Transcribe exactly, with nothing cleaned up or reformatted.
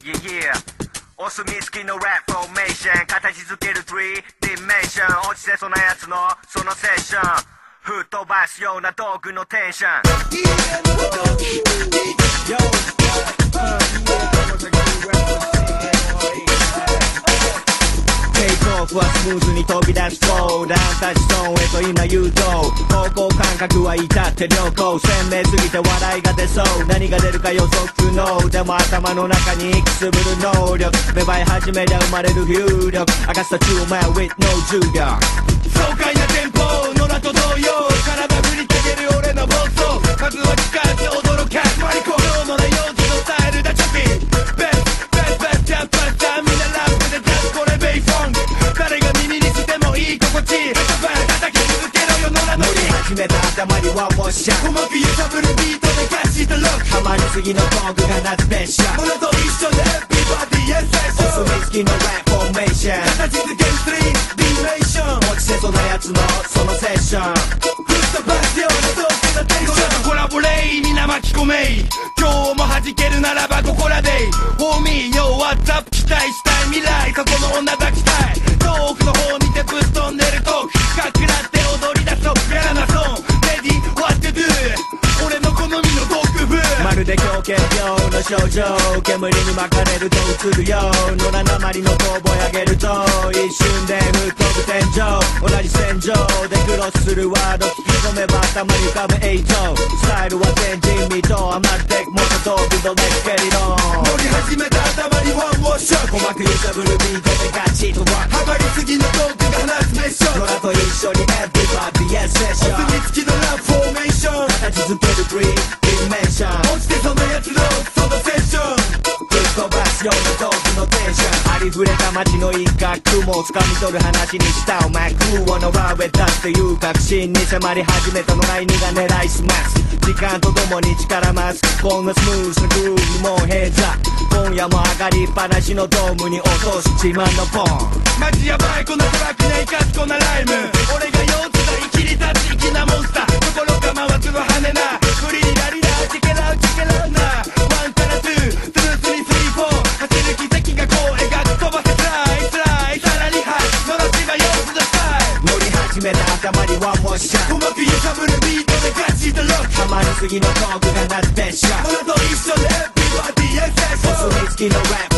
Yeah, yeah. お墨付きのラップフォーメーション、形づけるスリーディメンション、落ちてそうなやつのそのセッション、吹っ飛ばすような道具のテンション。テイクオフはスムーズに飛び出すフロー、ダウンタッチゾーンへと今誘導、方向感覚は至って良好、鮮明すぎて笑いが出そう、何が出るか予測不能、でも頭の中にくすぶる能力、芽生え始めりゃ生まれる浮力、明かした中お前 with no 重力、爽快なテンポ野良と同様、体振りかける俺の暴走、数は聞かず驚かすマリコ用のな用事のスタイルだチョキ、ベスベスベスジャンプスターみんなラップでジャスこれベイフォンク、誰が耳にしてもいい心地、バン叩き続けろよ野良のり、始めた頭にワンモーション、鼓膜揺さぶるビートでキャッチとロック、ハマりすぎのトークがなってプレッシャー、野良と一緒でエビバディエッセンス、お墨付きのラップフォーメーション、形づけるスリーディメーション、落ちてそうなやつのそのセッション、吹っ飛ばすようなトークのテンション、コラボレイみんな巻き込めい、今日も弾けるならばここらでホーミーよ WhatsApp 期待したい未来、過去の女抱きたい、遠くの方見てぶっ飛んでるトーク、かくらって踊り出そうやらなそう、レディ What to do、 俺の好みのトーク風、まるで狂犬病の症状、煙に巻かれると映るよ、野良なまりの遠ぼえ上げると一瞬で吹っ飛ぶ天井、同じ戦場でクロスするワード、聞き込めば頭に浮かぶ映像、スタイルは前人未到、余って元道具のレッケリロン、乗り始めた頭にワンモーション、鼓膜揺さぶるビートでガチとワン、ハマりすぎのトークが放つメッション、野良と一緒に Everybody Yes Session、 お墨付きのラップフォーメーション、形づけるスリーディメンション、落ちてそのやつのそのセッション、ぶっ飛ばすようなトークのテンション、ありふれた街の一角も掴み取る話にしたお前、空をのラーウェ出すという確信に迫り始めたのラインが狙いすます、時間とともに力増す、こんなスムーズなグルーヴにもう閉鎖、今夜も上がりっぱなしのドームに落とす自慢のポン、マジやばいこのトラックに生かすこんなライム、俺が四つだ生きり立ち粋なモンスター、心が回すの羽なフリーラリラチケラウチケラウナワンからツーツースリースリーフォー、走る奇跡がこう描く飛ばせスライスライさらにハイ野良しが四つのスタイル、乗り始めた頭にワンモーション、鼓膜揺さぶるビートでガチとロック、ハマりすぎのトークがなってしまう、野良と一緒でエビバディエッセンス、お墨付きのラップ